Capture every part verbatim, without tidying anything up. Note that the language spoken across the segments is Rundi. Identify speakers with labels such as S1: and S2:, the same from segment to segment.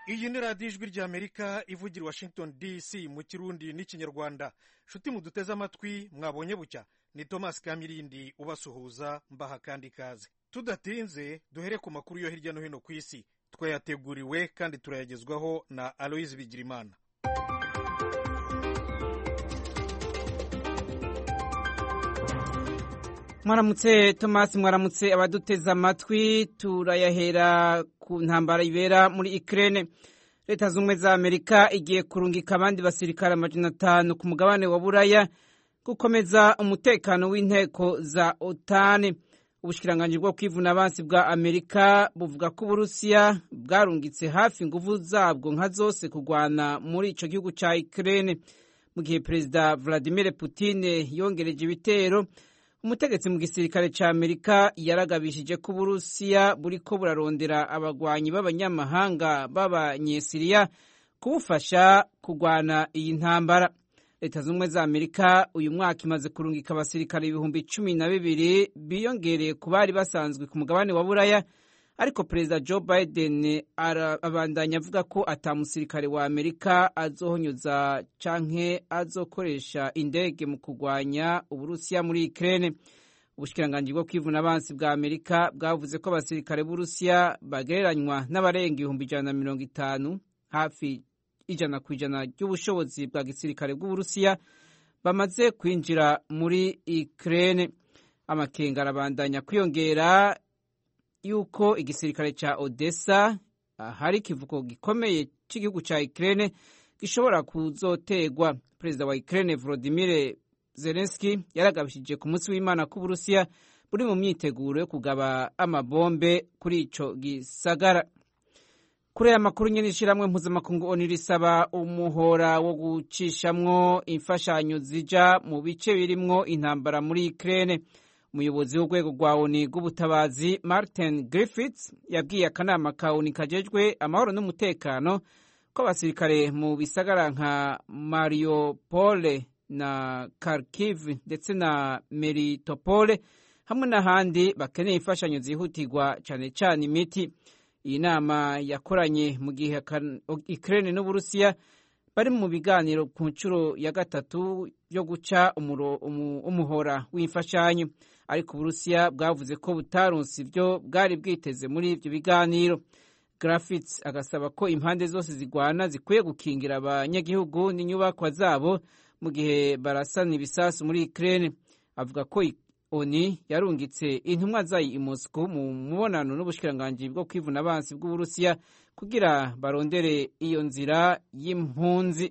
S1: iyi ni radiyo ijwi ry'amerika ivugira i washington dc mu kirundi n'ikinyarwanda. nshuti muduteze amatwi mwabonye bucya, ni thomas kamirindi ubasuhuza mbaha kandi ikaze. tudatinze duhere ku makuru yo hirya no hino ku isi, twayateguriwe kandi turayagezwaho na Aloyizi Bigirimana.
S2: Mwaramutse Thomas, mwaramutse abaduteze amatwi. Turayahera ku ntambara ibera muri Ukraine. Leta z'ubumwe za Amerika igiye kurungika abandi basirikare amajana atanu ku mugabane wa Buraya gukomeza umutekano w'inteko za OTAN. Ubushikiranganji bwo kwivuna abansi bwa Amerika buvuga ko Uburusiya bwarungitse hafi inguvu zabwo nka zose kurwana muri ico gihugu ca Ukraine, mu gihe Perezida Vladimir Putin yongereje ibitero. Umutegetsi mu gisirikare ca Amerika yaragabishije ko Uburusiya buriko burarondera abagwanyi b'abanyamahanga b'abanyesiriya kubufasha kugwana iyi ntambara. Leta z'ubumwe za Amerika uyu mwaka imaze kurungika abasirikare ibihumbi cumi na bibiri biyongereye ku bari basanzwe ku mugabane wa Buraya, ariko Perezida Joe Biden abandanya avuga ko ata musirikare wa Amerika azohonyuza canke azokoresha indege mu kugwanya Uburusiya muri Ukraine. Ubushikiranganji bwo kwivuna abansi bwa Amerika bwavuze ko abasirikare b'Uburusiya bagereranywa n'abarenga ibihumbi ijana na mirongo itanu, hafi ijana ku ijana ry'ubushobozi bwa gisirikare bw'Uburusiya bamaze kwinjira muri Ukraine. Amakenga arabandanya kwiyongera yuko igisirikare ca Odessa, hari kivuko gikomeye c'igihugu ca Ukraine, gishobora kuzotegwa. Perezida wa Ukraine Volodymyr Zelensky yaragabishije ku munsi w'Imana ko Uburusiya buri mu myiteguro yo kugaba amabombe kuri ico gisagara. Kuri aya makuru nyene, ishiramwe mpuzamakungu ONU risaba umuhora wo gucishamwo imfashanyo zija mu bice birimwo intambara muri Ukraine. Umuyobozi w'urwego rwa ONU rw'ubutabazi Martin Griffiths yabwiye akanama ka ONU kajejwe amahoro n'umutekano ko abasirikare mu bisagara nka Mariupol na Kharkiv ndetse na Melitopol hamwe n'ahandi bakeneye imfashanyo zihutirwa cane cane imiti. Iyi nama yakoranye mu gihe Ukraine n'Uburusiya bari mu biganiro ku nshuro ya gatatu yo guca umuhora w'imfashanyo, ariko Uburusiya bwavuze ko butaronse ivyo bwari bwiteze muri ivyo biganiro. Griffiths agasaba ko impande zose zigwana zikwiye gukingira abanyagihugu n'inyubakwa zabo mu gihe barasana ibisasu muri Ukraine. Avuga ko ONU yarungitse intumwa zayo i Moscow mu mubonano n'ubushikiranganji bwo kwivuna abansi bw'Uburusiya kugira barondere iyo nzira y'impunzi.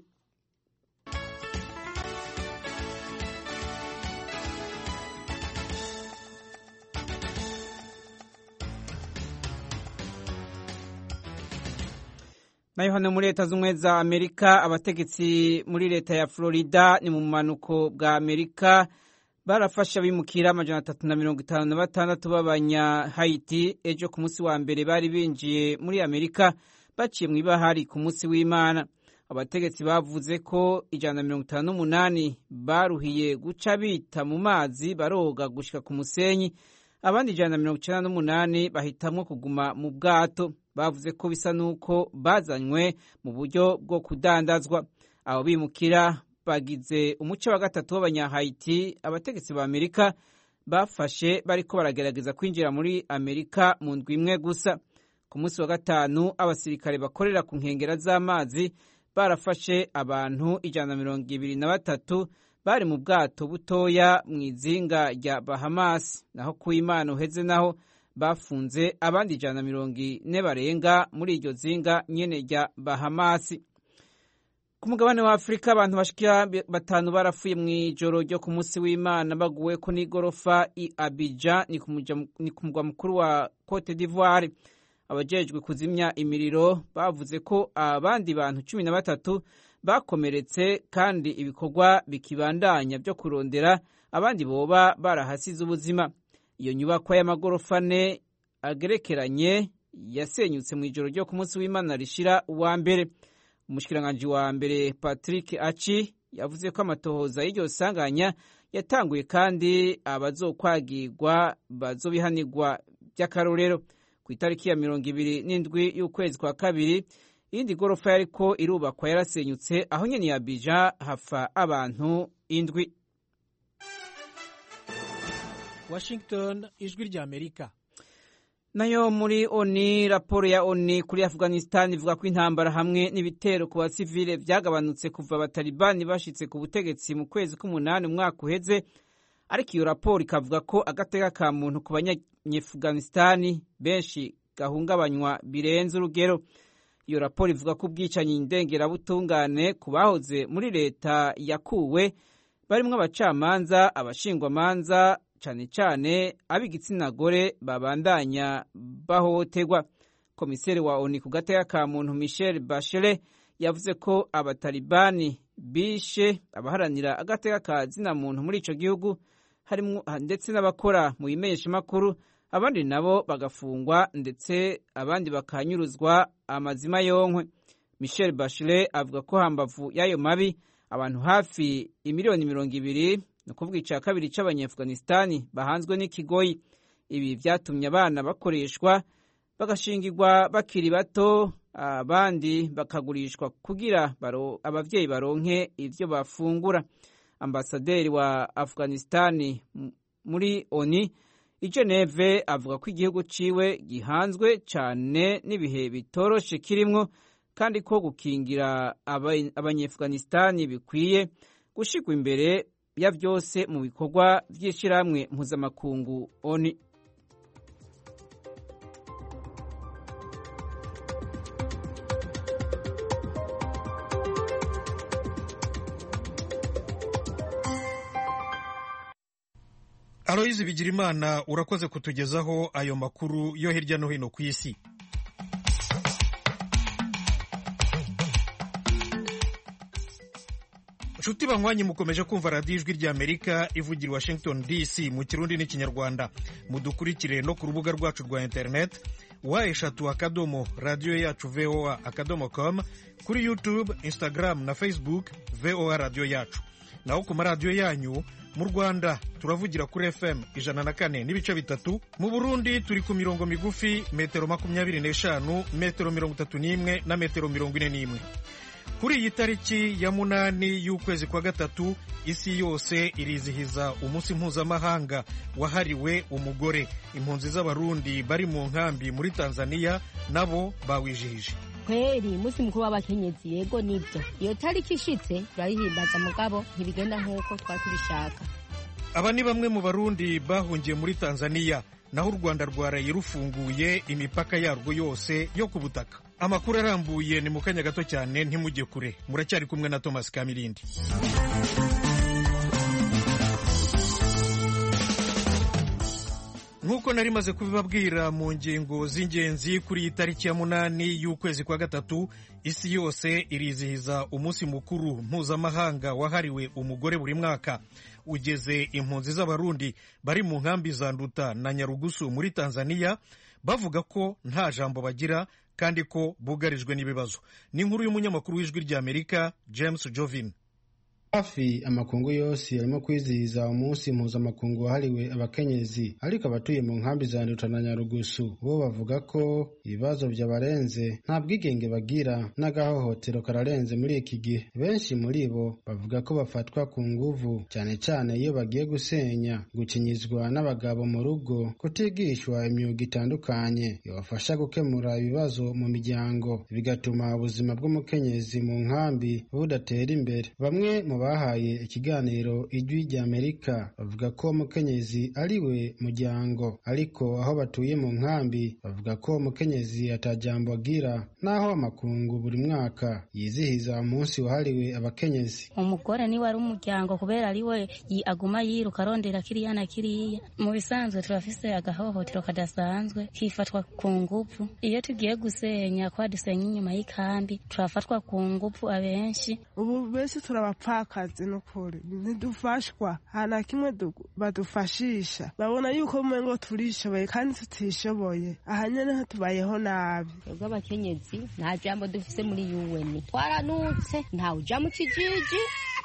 S2: Nayo hano muri Leta z'ubumwe za Amerika, abategetsi muri leta ya Florida ni mu manuko bwa Amerika barafasha bimukira amajana atatu na mirongo itanu na batandatu b'abanya Haiti ejo ku munsi wa mbere bari binjiye muri Amerika baciye mu ibahari ku munsi w'Imana. Abategetsi bavuze ko ijana na mirongo itanu n'umunani baruhiye guca bita mu mazi baroga gushika ku musenyi, abandi ijana na mirongo icenda n'umunani bahitamwo kuguma mu bwato. Bavuze ko bisa nuko bazanywe mu buryo bwo kudandazwa. Abo bimukira bagize umuce wa gatatu w'abanyahayiti abategetsi ba Amerika bafashe bariko baragerageza kwinjira muri Amerika mu ndwi imwe gusa. Ku munsi wa gatanu abasirikare bakorera ku nkengera z'amazi barafashe abantu ijana na mirongo ibiri na batatu bari mu bwato butoya mu izinga rya Bahamas, naho ku Imana uheze naho bafunze abandi ijana na mirongo ine barenga muri iryo zinga nyene rya Bahamas. Ku mugabane wa Afrika abantu bashika batanu barafuye mu ijoro ryo ku munsi w'Imana baguwe ko n'igorofa i Abidjan, ni ku mugwa mukuru wa Cote d'Ivoire. Abajejwe kuzimya imiriro bavuze ko abandi bantu cumi na batatu bakomeretse kandi ibikorwa bikibandanya byo kurondera abandi boba barahasize ubuzima. Iyo nyubakwa y'amagorofa ane agerekeranye yasenyutse mu ijoro ryo ku munsi w'Imana rishira uwa mbere. Umushikiranganji wa mbere Patrick Achi yavuze ko amatohoza y'iryo sanganya yatanguye kandi abazokwagirwa bazobihanirwa by'akarorero. Ku itariki ya mirongo ibiri n'indwi y'ukwezi kwa kabiri iyindi gorofa yariko irubakwa yarasenyutse aho nyene ya Abidjan hafa abantu indwi.
S1: Washington, ijwi rya Amerika.
S2: Nayo muri ONU, raporo ya ONU kuri Afghanistan ivuga ko intambara hamwe n'ibitero ku basivile vyagabanutse kuva abatalibani bashitse ku butegetsi mu kwezi k'umunani umwaka uheze, ariko iyo raporo ikavuga ko agateka ka muntu ku banyafghanistan benshi gahungabanywa birenze urugero. Iyo raporo ivuga ko ubwicanyi ndengerabutungane ku bahoze muri leta yakuwe barimwo abacamanza, abashingwamanza, cane cane ab'igitsina gore babandanya bahohoterwa. Komiseri wa ONU ku gateka ka muntu Michelle Bachelet yavuze ko abatalibani bishe abaharanira agateka ka zina muntu muri ico gihugu, harimwo ndetse n'abakora mu bimenyesha makuru, abandi nabo bagafungwa ndetse abandi bakanyuruzwa amazima yonkwe. Michelle Bachelet avuga ko hambavu y'ayo mabi abantu hafi imiliyoni mirongo ibiri no kuvuga ica kabiri c'abanyafghanistani bahanzwe n'ikigoyi. Ibi vyatumye abana bakoreshwa bagashingirwa bakiri bato, abandi bakagurishwa kugira baro abavyeyi baronke ivyo bafungura. Ambasaderi wa Afghanistani muri ONU i Geneve avuga ko igihugu ciwe gihanzwe cane n'ibihe bitoroshe kirimwo, kandi ko gukingira abanyafghanistani bikwiye gushigwa imbere ya vyose mu bikorwa vy'ishirahamwe mpuzamakungu ONU.
S1: Aloyizi Bigirimana, urakoze kutugezaho ayo makuru yo hirya no hino ku isi. Nshuti banywanyi, mukomeje kumva radiyo ijwi rya Amerika ivugira i Washington D C mu Kirundi n'Ikinyarwanda. Mudukurikire no ku rubuga rwacu rwa internet wa eshatu akadomo radiyo yacu V O A akadomo com, kuri YouTube, Instagram na Facebook V O A radiyo yacu. Naho ku maradiyo yanyu mu Rwanda turavugira kuri F M ijana na kane n'ibice bitatu, mu Burundi turi ku mirongo migufi metero makumyabiri n'eshanu, metero mirongo itatu n'imwe na metero mirongo ine n'imwe. Kuri iyi tariki ya munani y'ukwezi kwa gatatu, isi yose irizihiza umunsi mpuzamahanga wahariwe umugore. Impunzi z'abarundi bari mu nkambi muri Tanzania nabo bawijihije.
S3: Kweli musi mukuru w'abakenyezi, yego nibyo, iyo tariki ishitse turayihimbaza, mugabo ntibigenda nk'uko twatubishaka.
S1: Aba ni bamwe mu barundi bahungiye muri Tanzania, naho u Rwanda rwaraye rufunguye imipaka yarwo yose yo ku butaka. Amakuru arambuye ni mu kanya gato cyane, ntimujye kure. Muracyari kumwe na Thomas Kamirindi. Nk'uko nari maze kubibabwira mu ngingo z'ingenzi, kuri iyi tariki ya munani y'ukwezi kwa gatatu, isi yose irizihiza umunsi mukuru mpuzamahanga wahariwe umugore buri mwaka. Ugeze impunzi z'abarundi bari mu nkambi za Nduta na Nyarugusu muri Tanzania bavuga ko nta jambo bagira kandi ko bugarijwe n'ibibazo. Ni inkuru y'umunyamakuru w'ijwi rya Amerika James Jovin.
S4: Hafi amakungu yose arimo kwizihiza umunsi mpuzamakungu wahariwe abakenyezi, ariko abatuye mu nkambi za Nduta na Nyarugusu bo bavuga ko ibibazo byabarenze, nta bwigenge bagira, n'agahohotero kararenze muri iki gihe. Benshi muri bo bavuga ko bafatwa ku nguvu, cyane cyane iyo bagiye gusenya, gukinyizwa n'abagabo mu rugo, kutigishwa imyuga itandukanye yabafasha gukemura ibibazo mu miryango, bigatuma ubuzima bw'umukenyezi mu nkambi budatera imbere. Bamwe mu bahaye ikiganiro ijwi rya Amerika bavuga ko umukenyezi ari we muryango, ariko aho batuye mu nkambi bavuga ko umukenyezi atajambo agira, naho amakungu buri mwaka yizihiza umunsi wahariwe abakenyezi.
S3: Umugore ni wari umuryango, kubera ari we aguma yiruka arondera kiriya na kiriya. Mu bisanzwe turafise agahohotero kadasanzwe kifatwa ku nguvu. Iyo tugiye gusenya, kwa dusenya inyuma y'ikambi, turafatwa ku nguvu abenshi.
S5: Ubu benshi turabapfaka kazi nukuri ntidufashwa, hana kimwe badufashisha. Babona yuko umengo turishoboye kandi tutishoboye, aha nyene tubayeho nabi.
S3: Ubwo abakenyezi nta jambo dufise muri U N, twaranutse, nta uja mu kijiji,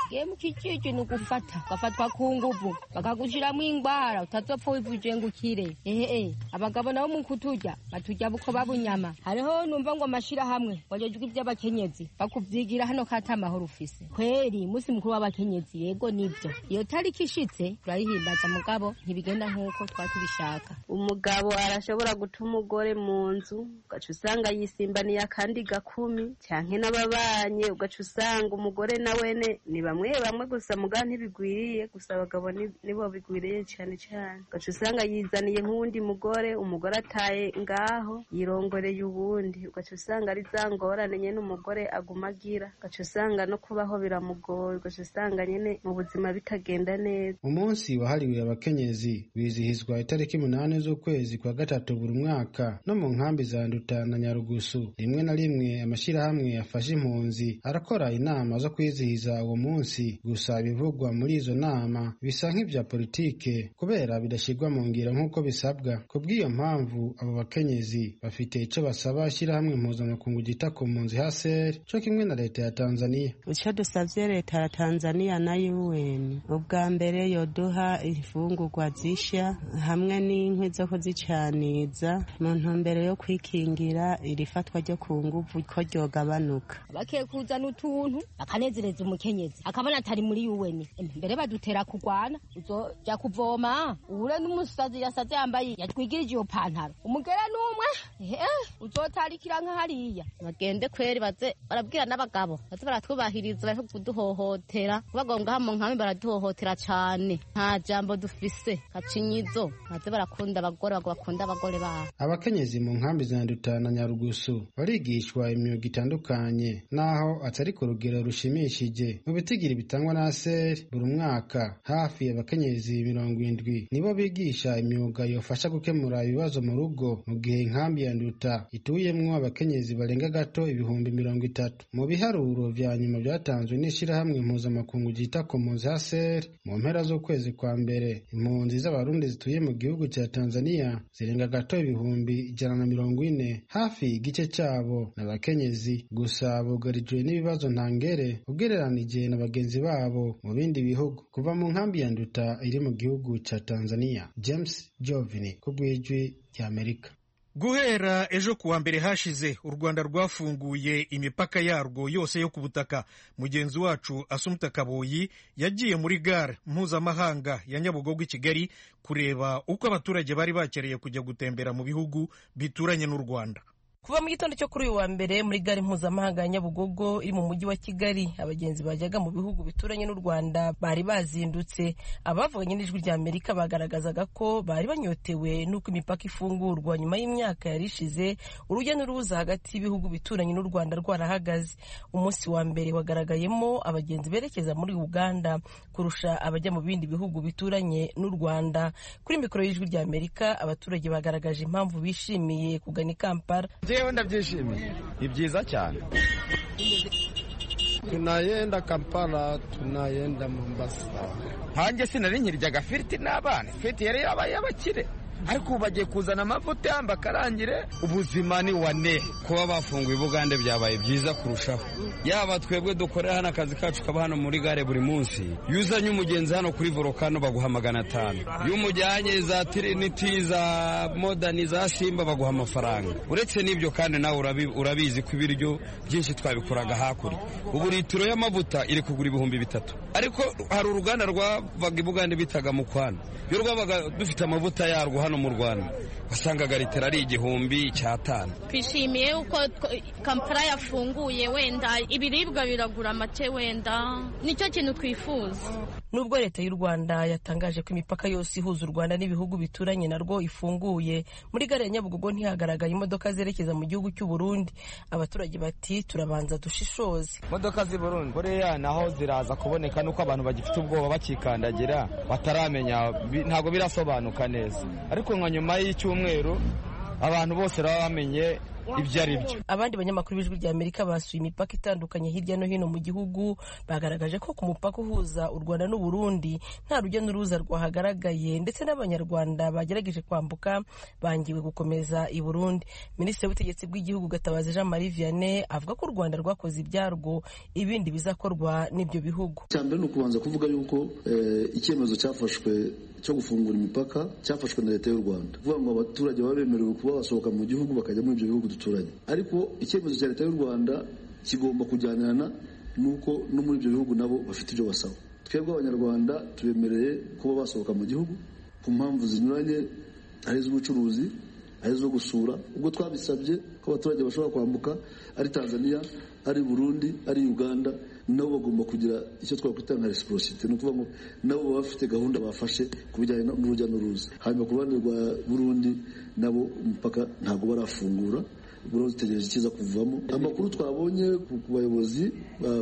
S6: ye mu kijiji ni ugufata ugafatwa ku nguvu bakagushiramo ingwara utazopfa wivuje ngo ukire ehe abagabo nabo mu kuturya baturya buko babunyama hariho numva ngo amashira hamwe wajejwe iby'abakenyezi bakuvyigira hano kata amahoro ufise kweri musi mukuru w'abakenyezi yego nivyo iyo tariki ishitse turayihimbaza mugabo ntibigenda nk'uko twatubishaka.
S7: Umugabo arashobora guta umugore mu nzu ugaca usanga yisimbaniye akandi gakumi canke n'ababanye ugaca usanga umugore na wene ni bamwe bamwe gusa muga ntibigwiriye gusa abagabo nibo bigwiriye cyane cyane ugaca usanga yizaniye nk'uwundi mugore umugore ataye ngaho yirongoreye ubundi ugaca usanga ari za ngorane nyene umugore agumagira ugaca usanga no kubaho biramugoye ugaca usanga nyene mu buzima bitagenda neza.
S4: Umunsi wahariwe abakenyezi wizihizwa itariki munani z'ukwezi kwa gatatu buri mwaka no mu nkambi za Nduta na Nyarugusu. Rimwe na rimwe amashirahamwe afasha impunzi arakora inama zo kwizihiza uwo munsi, gusa bivugwa muri izo nama bisa nk'ivya politike kubera bidashirwa mu ngiro nk'uko bisabwa. Kubw'iyo mpamvu abo bakenyezi bafite ico basaba ishirahamwe mpuzamakungu ryita ku mpunzi H C R co kimwe na leta ya Tanzania.
S8: Ico dusavye leta ya Tanzania na U N ubwa mbere yoduha ifungurwa zisha hamwe n'inkwi zo kuzicaniza mu ntumbero yo kwikingira irifatwa ryo ku nguvu ko ryogabanuka.
S6: Bakiye kuzana utuntu bakanezereza umukenyezi akabona atari muri U N mbere badutera kugwana uzoja kuvoma ure n'umusazi yasaze yambaye yatwigirije iyo pantaro umugera n'umwe eh uzotarikira nka hariya bagende kweri baze barabwira n'abagabo baze baratwubahiriza bari kuduhohotera bagonga mu nkambi baraduhohotera cyane nta jambo dufise kacinyizo baze barakunda abagore bakunda abagore babo.
S4: Abakenyezi mu nkambi za Nduta na Nyarugusu barigishwa imyuga itandukanye naho atari ku rugero rushimishije. Mu bitigiri bitangwa na H C R buri mwaka hafi abakenyezi mirongo indwi nibo bigisha imyuga yofasha gukemura ibibazo mu rugo, mu gihe inkambi ya Nduta ituyemwo abakenyezi barenga gato ibihumbi mirongo itatu. Mu biharuro vya nyuma byatanzwe n'ishirahamwe mpuzamakungu ryita ku mpunzi H C R mu mpera z'ukwezi kwa mbere, impunzi z'abarundi zituye mu gihugu cya Tanzania zirenga gato ibihumbi ijana na mirongo ine, hafi igice cyabo n'abakenyezi gusa bugarijwe n'ibibazo ntangere ugereranije na bagenzi babo mu bindi bihugu. Kuva mu nkambi ya Nduta iri mu gihugu cya Tanzania, James Jovini ku bw'ijwi ry'Amerika.
S1: Guhera ejo kuwa mbere hashize u Rwanda rwafunguye imipaka yarwo yose yo ku butaka. Mugenzi wacu Asumta Kaboyi yagiye muri gare mpuzamahanga ya Nyabugogo i Kigali kureba uko abaturage bari bakereye kujya gutembera mu bihugu bituranye n'u Rwanda.
S9: Kuva mu gitondo cyo kuri uyu wa mbere muri gare mpuzamahanga ya Nyabugogo iri mu mujyi wa Kigali, abagenzi bajyaga mu bihugu bituranye n'u Rwanda bari bazindutse. Abavuganye n'ijwi rya Amerika bagaragazaga ko bari banyotewe n'uko imipaka ifungurwa nyuma y'imyaka yari ishize urujya n'uruza hagati y'ibihugu bituranye n'u Rwanda rwarahagaze. Umunsi wa mbere wagaragayemo abagenzi berekeza muri Uganda kurusha abajya mu bindi bihugu bituranye n'u Rwanda. Kuri mikoro y'ijwi rya Amerika abaturage bagaragaje impamvu bishimiye kugana i Kampala.
S10: Jewe ndabyishimiye, ni byiza cyane. Tunayenda Kampala, tunayenda Mombasa. Hanjye sinari nkiryaga firiti n'abana, firiti yari yabaye abakire, ariko ubu bagiye kuzana amavuta yamba karangire. Ubuzima ni wane, kuba bafunguye Bugande byabaye byiza kurushaho. Yaba twebwe dukorera hano akazi kacu kaba hano muri gare buri munsi, yuzanye umugenzi hano kuri Volcano baguha magana atanu, y'umujyanye za Trinity za Modern za Simba baguha amafaranga. Uretse n'ibyo kandi nawe urabizi ko ibiryo byinshi twabikoraga hakurya. Ubu litiro y'amavuta iri kugura ibihumbi bitatu, ariko hari uruganda rwavaga Bugande bitaga Mukwano, yo rwabaga dufite amavuta yarwo hano mu Rwanda wasangaga litiro ari igihumbi cy'atanu.
S11: Twishimiye uko Kampala yafunguye, wenda ibiribwa biragura make, wenda nicyo kintu twifuza.
S9: Nubwo leta y'u Rwanda yatangaje ko imipaka yose ihuza u Rwanda n'ibihugu bituranye narwo ifunguye, muri gare ya Nyabugogo ntihagaragaye imodoka zerekeza mu gihugu cy'u Burundi. Abaturage bati turabanza dushishoze.
S10: Imodoka z'i Burundi buriya naho ziraza kuboneka nuko abantu bagifite ubwoba bakikandagira bataramenya, ntabwo birasobanuka neza, ariko nka nyuma y'icyumweru abantu bose baba bamenye ibyo ari byo.
S9: Abandi banyamakuru b'Ijwi rya Amerika basuye imipaka itandukanye hirya no hino mu gihugu, bagaragaje ko ku mupaka uhuza u Rwanda n'u Burundi nta rujya n'uruza rwahagaragaye, ndetse n'abanyarwanda bagerageje kwambuka bangiwe gukomeza i Burundi. Minisitiri w'ubutegetsi bw'igihugu Gatabazi Jean Marie Vianney avuga ko u Rwanda rwakoze ibyarwo, ibindi bizakorwa n'ibyo bihugu.
S12: Cyambere no kubanza kuvuga yuko eh, icyemezo cyafashwe cyo gufungura imipaka cyafashwe na leta y'u Rwanda, kuvuga ngo abaturage baba bemerewe kuba basohoka mu gihugu bakajya muri ibyo bihugu duturanye. Ariko icyemezo cya leta y'u Rwanda kigomba kujyanana nuko no muri ibyo bihugu nabo bafite ibyo basaba. Twebwe abanyarwanda tubemereye kuba basohoka mu gihugu ku mpamvu zinyuranye, ari iz'ubucuruzi, ari izo gusura. Ubwo twabisabye ko abaturage bashobora kwambuka ari Tanzania, ari Burundi, ari Uganda, nabo bagomba kugira icyo twakwita nka reciprocity, ni ukuvuga ngo nabo baba bafite gahunda bafashe ku bijyanye n'urujya n'uruza. Hanyuma ku ruhande rwa Burundi nabo umupaka ntabwo barafungura, Burundi zitegereje ikiza kuvamo. Amakuru twabonye ku bayobozi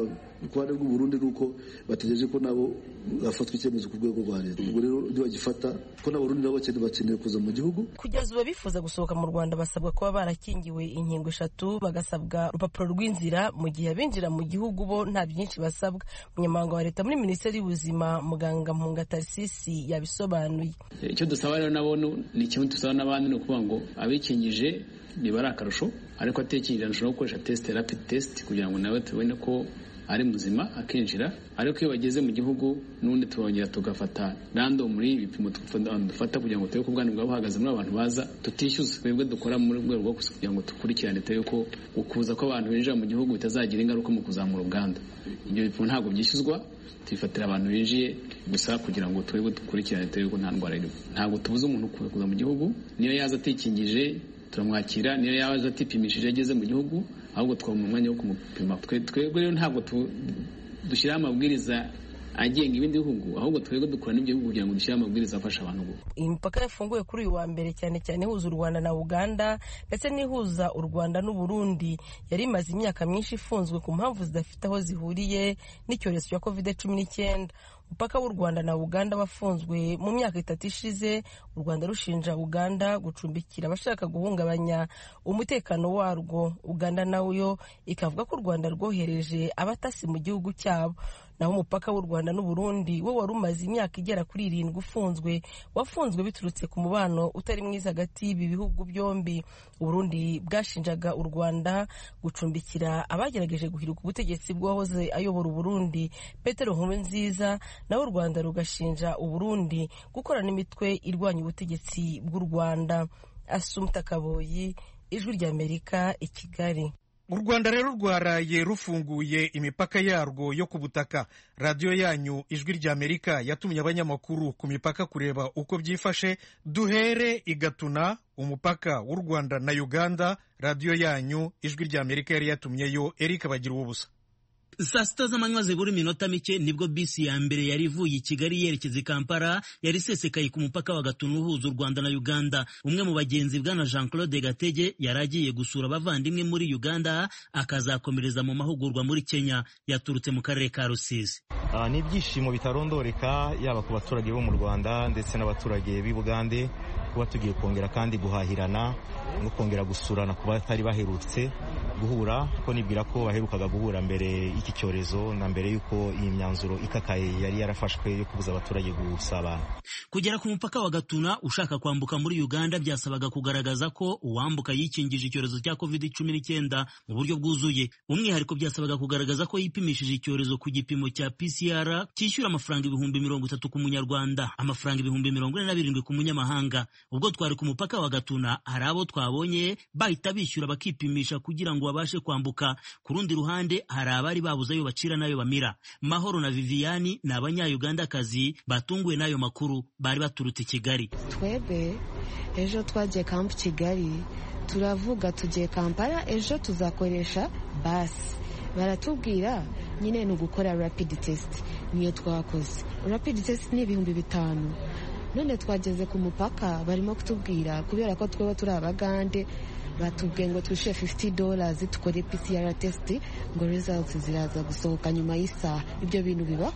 S12: ku ruhande rw'u Burundi nuko bategereje ko nabo bafatwa icyemezo ku rwego rwa leta. Ubwo rero ntibagifata ko n'Abarundi nabo bakeneye kuza mu gihugu.
S9: Kugeza ubu bifuza gusohoka mu Rwanda basabwa kuba barakingiwe inkingo eshatu, bagasabwa urupapuro rw'inzira, mu gihe abinjira mu gihugu bo nta byinshi basabwa. Umunyamabanga wa leta muri Minisiteri y'Ubuzima Muganga Mpunga Tarsisi yabisobanuye.
S13: Icyo dusaba rero nabo ni kimwe dusaba n'abandi, ni ukuvuga ngo abikingije nibara akarusho, ariko atekingije ashobora gukoresha test rapid test kugira ngo nawe tubone ko ari muzima akinjira. Ariko iyo bageze mu gihugu n'undi turongera tugafata random muri ibipimo dufata kugira ngo turebe ko ubwandu bwabo buhagaze muri abantu baza tutishyuza. Twebwe dukora muri rwego rwo kugira ngo dukurikirane turebe ko ukuza ko abantu binjira mu gihugu bitazagira ingaruka mu kuzamura ubwandu. Ibyo bipimo ntabwo byishyuzwa, tubifatira abantu binjiye gusa kugira ngo turebe dukurikirane turebe ko nta ndwara irimo. Ntabwo tubuza umuntu kuza mu gihugu, niyo yaza atikingije turamwakira, niyo yaza atipimishije ageze mu gihugu, ahubwo twaba mu mwanya wo kumupima. Twebwe rero ntabwo dushyiraho amabwiriza agenga ibindi bihugu, ahubwo twebwe dukora n'ibyo bihugu kugira ngo dushyire amabwiriza afasha abantu ubu.
S9: Imipaka yafunguye kuri uyu wa mbere cyane cyane ihuza u Rwanda na Uganda ndetse n'ihuza u Rwanda n'u Burundi yari imaze imyaka myinshi ifunzwe ku mpamvu zidafite aho zihuriye n'icyorezo cya covid cumi n'icyenda. Umupaka w'u Rwanda na Uganda wafunzwe mu myaka itatu ishize, u Rwanda rushinja Uganda gucumbikira abashaka guhungabanya umutekano warwo. Uganda nayo ikavuga ko u Rwanda rwohereje abatasi mu gihugu cyabo. Naho umupaka w'u Rwanda n'u Burundi wo wari umaze imyaka igera kuri irindwi ufunzwe, wafunzwe biturutse ku mubano utari mwiza hagati y'ibi bihugu byombi. U Burundi bwashinjaga u Rwanda gucumbikira abagerageje guhiruka ubutegetsi bw'uwahoze ayobora u Burundi Petero Nkurunziza, naho u Rwanda rugashinja u Burundi gukorana n'imitwe irwanya ubutegetsi bw'u Rwanda. Assumpta Kaboyi, Ijwi rya Amerika, i Kigali.
S1: U Rwanda rero rwaraye rufunguye imipaka yarwo yo ku butaka. Radiyo yanyu Ijwi rya Amerika yatumye abanyamakuru ku mipaka kureba uko byifashe. Duhere i Gatuna, umupaka w'u Rwanda na Uganda. Radiyo yanyu Ijwi rya Amerika yari yatumyeyo Eric Bagira ubusa.
S14: Saa sita z'amanywa zibura iminota mike nibwo bisi ya mbere yari ivuye i Kigali yerekeza i Kampala yari isesekaye ku mupaka wa Gatuna uhuza u Rwanda na Uganda. Umwe mu bagenzi bwana Jean Claude Gatege yari agiye gusura abavandimwe muri Uganda, akazakomereza mu mahugurwa muri Kenya. Yaturutse mu karere ka Rusizi.
S15: Uh, ni ibyishimo bitarondoreka yaba ku baturage bo mu Rwanda ndetse n'abaturage b'i Bugande kuba tugiye kongera kandi guhahirana no kongera gusurana ku batari baherutse guhura, ko nibwira ko baherukaga guhura mbere y'iki cyorezo na mbere y'uko iyi myanzuro ikakaye yari yarafashwe yo kubuza abaturage gusabana.
S14: Kugera ku mupaka wa Gatuna ushaka kwambuka muri Uganda byasabaga kugaragaza ko uwambuka yikingije icyorezo cya covid cumi n'icyenda mu buryo bwuzuye. Umwihariko byasabaga kugaragaza ko yipimishije icyorezo ku gipimo cya P C R cyishyura amafaranga ibihumbi mirongo itatu ku munyarwanda, amafaranga ibihumbi mirongo ine na birindwi ku munyamahanga. Ubwo twari ku mupaka wa Gatuna hari abo twabonye bahita bishyura bakipimisha kugira ngo babashe kwambuka. Ku rundi ruhande hari abari babuze ayo bacira n'ayo bamira. Mahoro na Viviani ni abanya-Ugandakazi batunguwe n'ayo makuru, bari baturutse Kigali.
S16: Twebe ejo twagiye kampu Kigali, turavuga tugiye Kampala, ejo tuzakoresha basi. Baratubwira nyine ni ugukora rapid test, niyo twakoze. Rapid test ni ibihumbi bitanu. None twageze ku mupaka barimo kutubwira kubera ko tweba turi Abagande, batubwiye ngo twishyure fifty dollars tukore P C R test ngo results ziraza gusohoka nyuma y'isaha. Ibyo bintu bibaho?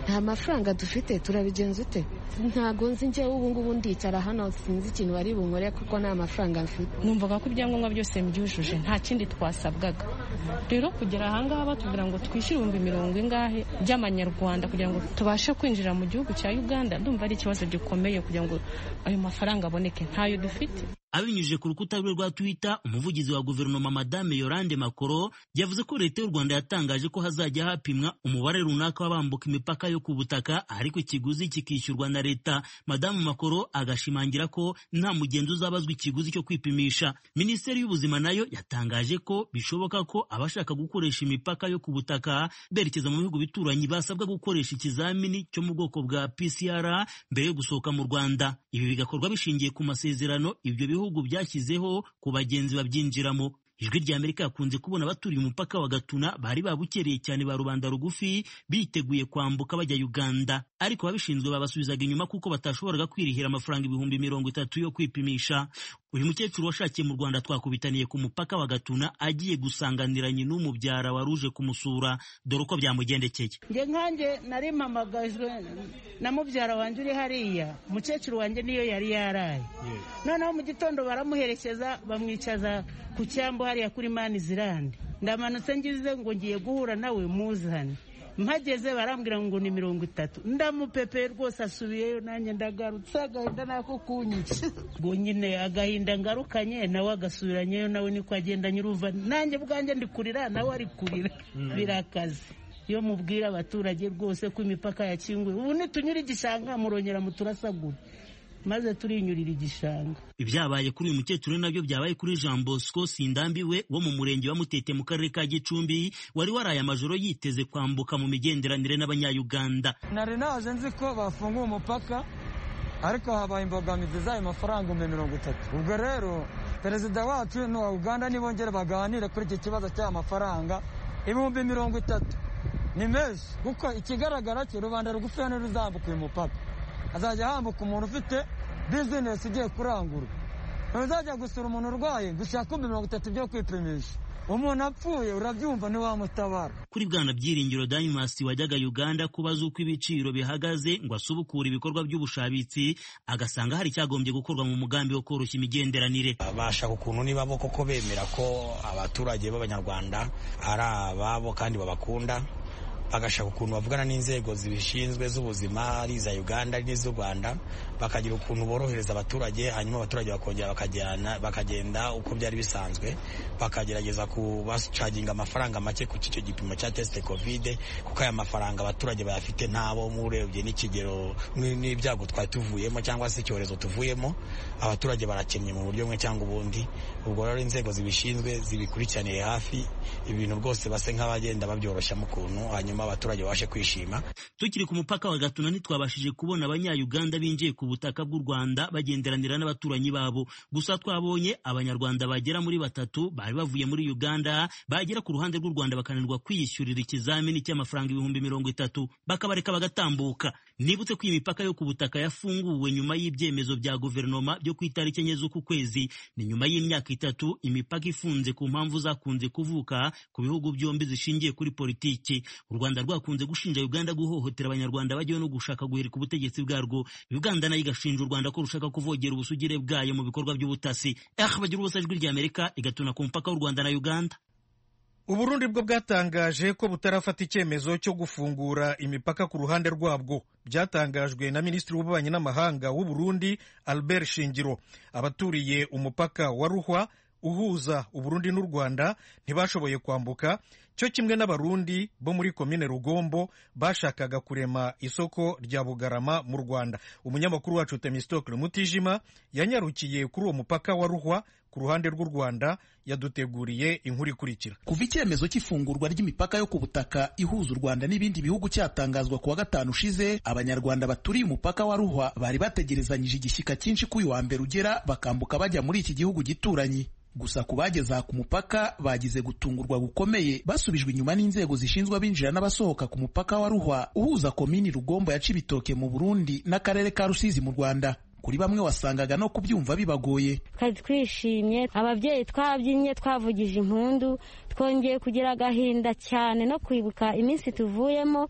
S16: nta mafaranga dufite turabigenza ute? Ntago nzi njye ubu ngubu ndicara hano sinzi ikintu bari bunkore kuko nta mafaranga mfite.
S17: Numvaga ko ibyangombwa byose mbyujuje nta kindi twasabwaga. Rero kugera ahangaha batubwira ngo twishyure ibihumbi mirongo ingahe by'amanyarwanda kugira ngo tubashe kwinjira mu gihugu cya Uganda, ndumva ari ikibazo gikomeye kugira ngo ayo mafaranga aboneke, ntayo dufite.
S14: Abinyujije ku rukuta rwe rwa Twitter, umuvugizi wa guverinoma Madame Yolande Makoro yavuze ko leta y'u Rwanda yatangaje ko hazajya hapimwa umubare runaka w'abambuka imipaka yo ku butaka, ariko ikiguzi kikishyurwa na leta. Madame Makoro agashimangira ko nta mugenzi uzabazwa ikiguzi cyo kwipimisha. Minisiteri y'ubuzima nayo yatangaje ko bishoboka ko abashaka gukoresha imipaka yo ku butaka berekeza mu bihugu bituranyi basabwa gukoresha ikizamini cyo mu bwoko bwa P C R mbere yo gusohoka mu Rwanda. Ibi bigakorwa bishingiye ku masezerano ibyo bihugu byashyizeho ku bagenzi babyinjiramo. Ijwi rya Amerika yakunze kubona abaturiye umupaka wa Gatuna bari babukereye cyane ba rubanda rugufi biteguye kwambuka bajya Uganda, ariko ababishinzwe babasubizaga inyuma kuko batashoboraga kwirihira amafaranga ibihumbi mirongo itatu yo kwipimisha. Uyu mukecuru washakiye mu Rwanda twakubitaniye ku mupaka wa Gatuna agiye gusanganira nyina w'umubyara waruje kumusura, dore uko byamugendekeye.
S18: Nge nkanjye nari mpamagajwe na mubyara wanjye uri hariya, umukecuru wanjye niyo yari yaraye. Noneho mu gitondo baramuherekeza bamwicaza ku cyambu hariya kuri Manizirande. Ndamanutse ngize ngo ngiye guhura nawe muzane. Mpageze barambwira ngo ni mirongo itatu. Ndamupepe rwose asubiyeyo, nanjye ndagarutse agahinda nako kunyica. Ngo nyine agahinda ngarukanye nawe agasubiranyeyo, nawe niko agenda nyuruva, nanjye bwanjye ndikurira nawe ari kurira. Birakaze. Iyo mubwira abaturage rwose ko imipaka yakinguye, ubu nitunyura igishanga murongera muturasagura, maze turinyurira igishanga.
S14: Ibyabaye kuri uyu mukecuru nabyo byabaye kuri Jean Bosco Sindambiwe wo mu murenge wa Mutete mu karere ka Gicumbi, wari waraye amajoro yiteze kwambuka mu migenderanire n'abanya-Uganda.
S19: Nari naje nzi ko bafunguye umupaka, ariko habaye imbogamizi z'ayo mafaranga ibihumbi mirongo itatu. Ubwo rero perezida wacu n'uwa Uganda nibongere baganire kuri iki kibazo cy'aya mafaranga ibihumbi mirongo itatu. Ni menshi kuko ikigaragara cyo rubanda rugufi hano ruzambuka uyu mupaka, azajya hambuka umuntu ufite bizinesi igiye kurangura. Ntuzajya gusura umuntu urwaye gushaka ibihumbi mirongo itatu byo kwipimisha. Umuntu apfuye urabyumva ntiwamutabara.
S14: Kuri Bwana Byiringiro Damas wajyaga Uganda kubaza uko ibiciro bihagaze ngo asubukure ibikorwa by'ubushabitsi, agasanga hari cyagombye gukorwa mu mugambi wo koroshya imigenderanire.
S20: Bashaka ukuntu niba bo koko bemera ko abaturage b'Abanyarwanda ari ababo kandi babakunda, bagashaka ukuntu bavugana n'inzego zibishinzwe z'ubuzima ari iza Uganda n'iz'u Rwanda, bakagira ukuntu borohereza abaturage, hanyuma abaturage bakongera bakajyana bakagenda uko byari bisanzwe, bakagerageza kubacaginga amafaranga make ku cyo gipimo cya test covid, kuko aya mafaranga abaturage bayafite ntabo murebye n'ikigero n'ibyago twari tuvuyemo cyangwa se icyorezo tuvuyemo, abaturage barakennye mu buryo bumwe cyangwa ubundi. Ubwo rero inzego zibishinzwe zibikurikiraniye hafi ibintu rwose base nk'abagenda babyoroshya mu kuntu, hanyuma abaturage babashe kwishima.
S14: Tukiri ku mupaka wa Gatuna ntitwabashije kubona abanya-Uganda binjiye ku butaka bw'u Rwanda bagenderanira n'abaturanyi babo, gusa twabonye abanyarwanda bagera muri batatu bari bavuye muri Uganda bagera ku ruhande rw'u Rwanda bakananirwa kwiyishyurira ikizamini cy'amafaranga ibihumbi mirongo itatu bakabareka bagatambuka. Nibutse ko imipaka yo ku butaka yafunguwe nyuma y'ibyemezo bya guverinoma byo ku itariki enye z'uku kwezi. Ni nyuma y'imyaka itatu imipaka ifunze ku mpamvu zakunze kuvuka ku bihugu byombi zishingiye kuri politiki. U Rwanda rwakunze gushinja Uganda guhohotera abanyarwanda bajyayo no gushaka guhirika ubutegetsi bwarwo. Uganda nayo igashinja u Rwanda ko rushaka kuvogera ubusugire bwayo mu bikorwa by'ubutasi. Eh bagira ubusa ijwi rya Amerika igatuna ku mupaka w'u Rwanda na Uganda.
S1: Uburundi bwo bwatangaje ko butarafata icyemezo cyo gufungura imipaka ku ruhande rwabwo. Byatangajwe na Minisitiri w'Ububanyi n'Amahanga w'u Burundi Albert Shingiro. Abaturiye umupaka wa Ruhwa uhuza Uburundi n'u Rwanda ntibashoboye kwambuka, cyo kimwe n'abarundi bo muri komine Rugombo bashakaga kurema isoko rya Bugarama mu Rwanda. Umunyamakuru wacu Temistocle Mutijima yanyarukiye kuri uwo mupaka wa Ruhwa ku ruhande rw'u Rwanda, yaduteguriye inkuru ikurikira.
S21: Kuva icyemezo cy'ifungurwa ry'imipaka yo ku butaka ihuza u Rwanda n'ibindi bihugu cyatangazwa kuwa gatanu ushize, abanyarwanda baturiye umupaka wa Ruhwa bari bategerezanyije igishyika cyinshi ko uyu wa mbere ugera bakambuka bajya muri iki gihugu gituranyi. Gusa ku bageze aha ku mupaka bagize gutungurwa gukomeye, basubijwe inyuma n'inzego zishinzwe abinjira n'abasohoka ku mupaka wa Ruhwa uhuza komini Rugombo ya Cibitoke mu Burundi n'akarere ka Rusizi mu Rwanda. Kuri bamwe wasangaga no kubyumva bibagoye.
S3: Kandi twishimye, ababyeyi twabyinnye, twavugije impundu, twongeye kugira agahinda cyane no kwibuka iminsi tuvuyemo,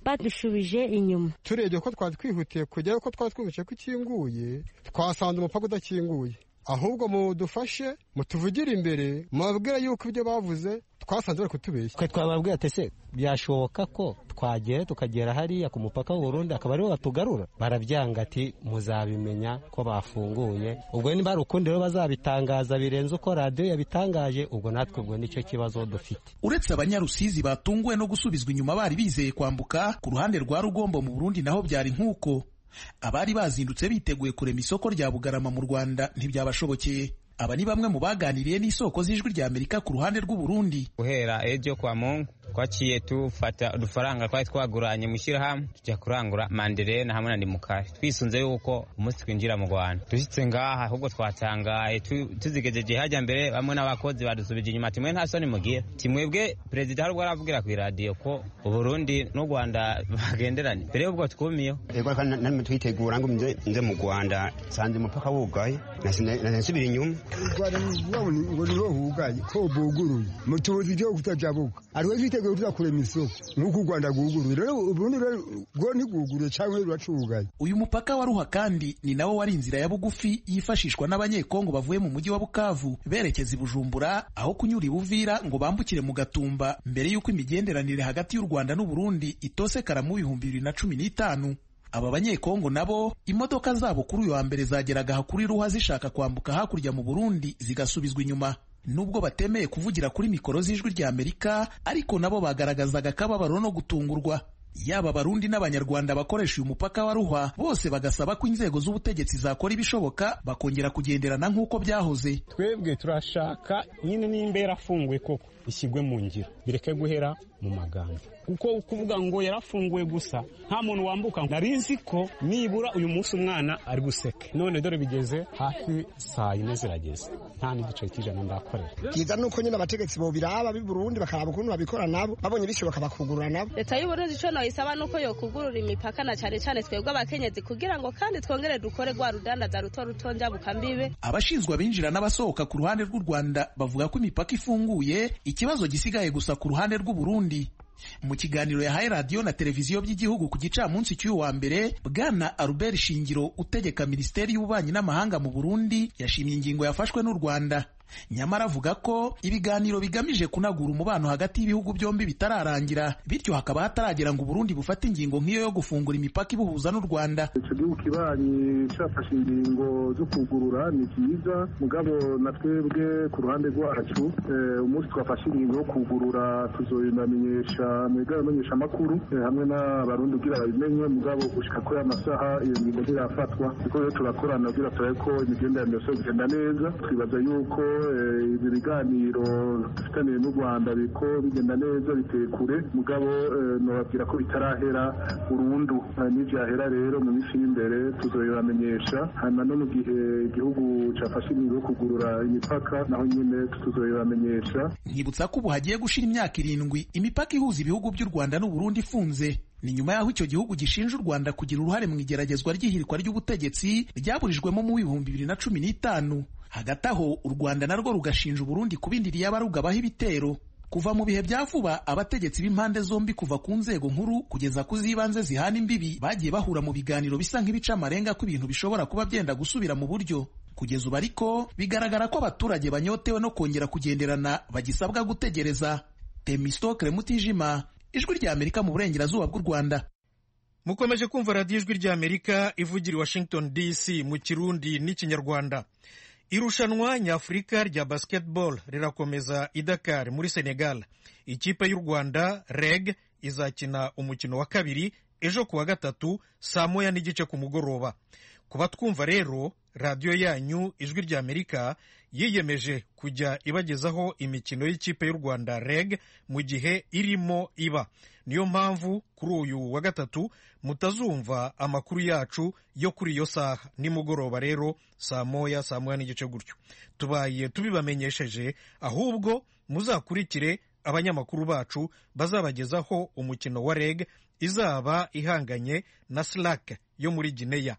S2: badushubije inyuma.
S22: Turebye ko twari twihutiye kujyayo ko twari twihutiye ko ikinguye, twasanze umupaka udakinguye. Ahubwo mudufashe mutuvugire imbere mubabwira yuko ibyo bavuze twasanze bari kutubeshya.
S23: Twe twababwira ati se byashoboka ko twagera tukagera hariya ku mupaka w'u Burundi akaba ariho batugarura, barabyanga ati muzabimenya ko bafunguye. Ubwo niba ari ukundi rero bazabitangaza birenze uko radiyo yabitangaje, ubwo natwe ubwo nicyo kibazo dufite.
S21: Uretse abanyarusizi batunguwe no gusubizwa inyuma bari bizeye kwambuka, ku ruhande rwa Rugombo mu Burundi naho byari nk'uko. Abari bazindutse biteguye kurema isoko rya Bugarama mu Rwanda ntibyabashobokeye. Aba ni bamwe mu baganiriye n'isoko z'ijwi rya Amerika ku ruhande rw'u Burundi.
S24: Guhera ejo kwa Mungu twaciye tufata udufaranga twari twaguranye mushyira hamwe tujya kurangura manderena hamwe na ndimukari, twisunze yuko umunsi twinjira mu Rwanda. Dushitse ngaha ahubwo twatangaye tuzigejeje hajya mbere, bamwe n'abakozi badusubije inyuma ati mwe nta soni mugira, timwebwe perezida harubwo aravugira ku radio ko u Burundi n'u Rwanda bagenderanye. Mbere ubwo twumiyo
S25: ego kandi namwe twitegura ngo nze nze mu Rwanda sanze umupaka wugaye nasubira inyuma.
S26: Rwanda ngo niho hugaye ko buguruye mutuzi cyo kutajabuka ariwe twiteguye tuzakurema isoko nk'uko u Rwanda guguruye, rero Burundi rwo ntiguguruye cyangwa ruracugaye.
S21: Uyu mupaka wa Ruha kandi ni nawo wari inzira ya bugufi yifashishwa n'abanyekongo bavuye mu mujyi wa Bukavu berekeza i Bujumbura, aho kunyura i Buvira ngo bambukire mu Gatumba, mbere y'uko imigenderanire hagati y'u Rwanda n'u Burundi itosekara mu bihumbi bibiri na cumi n'itanu. Aba banyekongo nabo imodoka zabo kuri uyu wa mbere zageraga kuri Ruha zishaka kwambuka hakurya mu Burundi zigasubizwa inyuma. Nubwo batemeye kuvugira kuri mikoro z'ijwi rya Amerika, ariko nabo bagaragazaga akababaro no gutungurwa. Yaba Barundi n'Abanyarwanda bakoresha uyu mupaka wa Ruhwa bose bagasaba ko inzego z'ubutegetsi zakora ibishoboka bakongera kugenderana nk'uko byahoze.
S27: Twebwe turashaka nyine n'imbera afunguye koko ishyirwe mu ngiro, bireke guhera mu magambo, kuko kuvuga ngo yarafunguwe gusa nta muntu wambuka. Narinzi ko nibura uyu munsi umwana ari guseka, none dore bigeze hafi saa yine zirageze nta n'igice cy'ijana ndakorera.
S26: Kiza nuko nyine abategetsi bo biraba b'i Burundi bakaraba ukuntu babikora nabo, babonye bishoboka bakugurura nabo.
S7: Leta y'u Burundi cyo noyisaba nuko yo kugurura imipaka na cyane cyane twebwe abakenyezi, kugira ngo kandi twongere dukore gwa rudandaza ruto rutonja bukambibe.
S21: Abashinzwe abinjira n'abasohoka ku ruhande rw'u Rwanda bavuga ko imipaka ifunguye, ikibazo gisigaye gusa ku ruhande rw'u Burundi. Mu kiganiro yahaye radiyo na televiziyo by'igihugu ku gicamunsi cy'uyu wa mbere, Bwana Albert Shingiro utegeka Minisiteri y'Ububanyi n'Amahanga mu Burundi yashimye ingingo yafashwe n'u Rwanda. Nyamara avuga ko ibiganiro bigamije kunagura umubano hagati y'ibihugu byombi bitararangira, bityo hakaba hataragera ngo Burundi bufate ingingo nk'iyo yo gufungura imipaka ibuhuza n'u Rwanda.
S28: Icyo gihugu kibanyi cyafashe ingingo zo kugurura ni byiza, mugabo na twebwe ku ruhande rwacu umunsi twafashe ingingo yo kugurura tuzoyinamenyesha mu igabanyesha amakuru hamwe n'abarundi kugira babimenye, mugabo gushika kuri amasaha iyo ngingo zirafatwa, kuko rero turakorana kugira turabe ko imigenderanire yose igenda neza. Twibaza yuko ibi biganiro dufitaniye n'u Rwanda biko bigenda neza biteye kure, mugabo nobabwira ko bitarahera burundu. N'ivyahera rero mu minsi y'imbere tuzoyibamenyesha, hanyuma no mu gihe igihugu cafashe ingingo yo kugurura imipaka naho nyine tuzoyibamenyesha.
S21: Nkibutsa ko ubu hagiye gushira imyaka irindwi imipaka ihuza ibihugu by'u Rwanda n'u Burundi ifunze. Ni nyuma y'aho icyo gihugu gishinja u Rwanda kugira uruhare mu igeragezwa ry'ihirikwa ry'ubutegetsi ryaburijwemo mu bihumbi bibiri na cumi n'itanu. Hagati aho u Rwanda narwo rugashinja u Burundi kubindiriye abarugabaho ibitero. Kuva mu bihe bya vuba, abategetsi b'impande zombi kuva ku nzego nkuru kugeza ku z'ibanze zihana imbibi bagiye bahura mu biganiro bisa nk'ibica amarenga ko ibintu bishobora kuba byenda gusubira mu buryo. Kugeza ubu ariko bigaragara ko abaturage banyotewe no kongera kugenderana bagisabwa gutegereza. Temistokle Mutijima, Ijwi rya Amerika mu burengerazuba bw'u Rwanda.
S1: Mukomeje kumva radiyo Ijwi rya Amerika ivugira i Washington D C mu Kirundi n'Ikinyarwanda. Irushanwa nyafurika rya basketball rirakomeza i Dakar muri Senegal. Ikipe y'u Rwanda Reg izakina umukino wa kabiri ejo kuwa gatatu saa moya n'igice ku mugoroba. Kuba twumva rero, radiyo yanyu Ijwi rya Amerika yiyemeje kujya ibagezaho imikino y'ikipe y'u Rwanda Reg mu gihe irimo iba. Niyo mpamvu kuri uyu wa gatatu mutazumva amakuru yacu yo kuri iyo saha nimugoroba rero saa moya saa moya n'igice gutyo. Tubaye tubibamenyesheje, ahubwo muzakurikire abanyamakuru bacu bazabagezaho umukino wa Reg izaba ihanganye na Slack yo muri Guinea.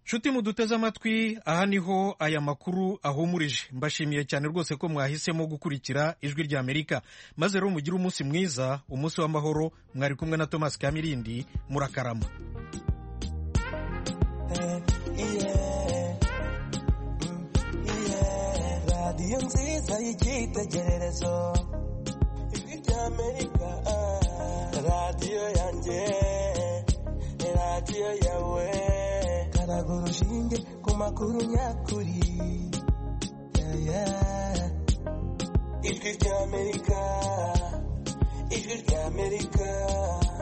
S1: nshuti muduteze amatwi, aha niho aya makuru ahumurije. Mbashimiye cyane rwose ko mwahisemo gukurikira ijwi rya Amerika, maze rero mugire umunsi mwiza, umunsi w'amahoro. Mwari kumwe na Thomas Kamirindi, murakarama.
S2: radiyo nziza y'icyitegererezo, ijwi rya Amerika, radiyo yanjye, radiyo yawe, karaga urushinge ku makuru nyakuri, yeah, yeah. Ijwi rya Amerika, ijwi rya Amerika.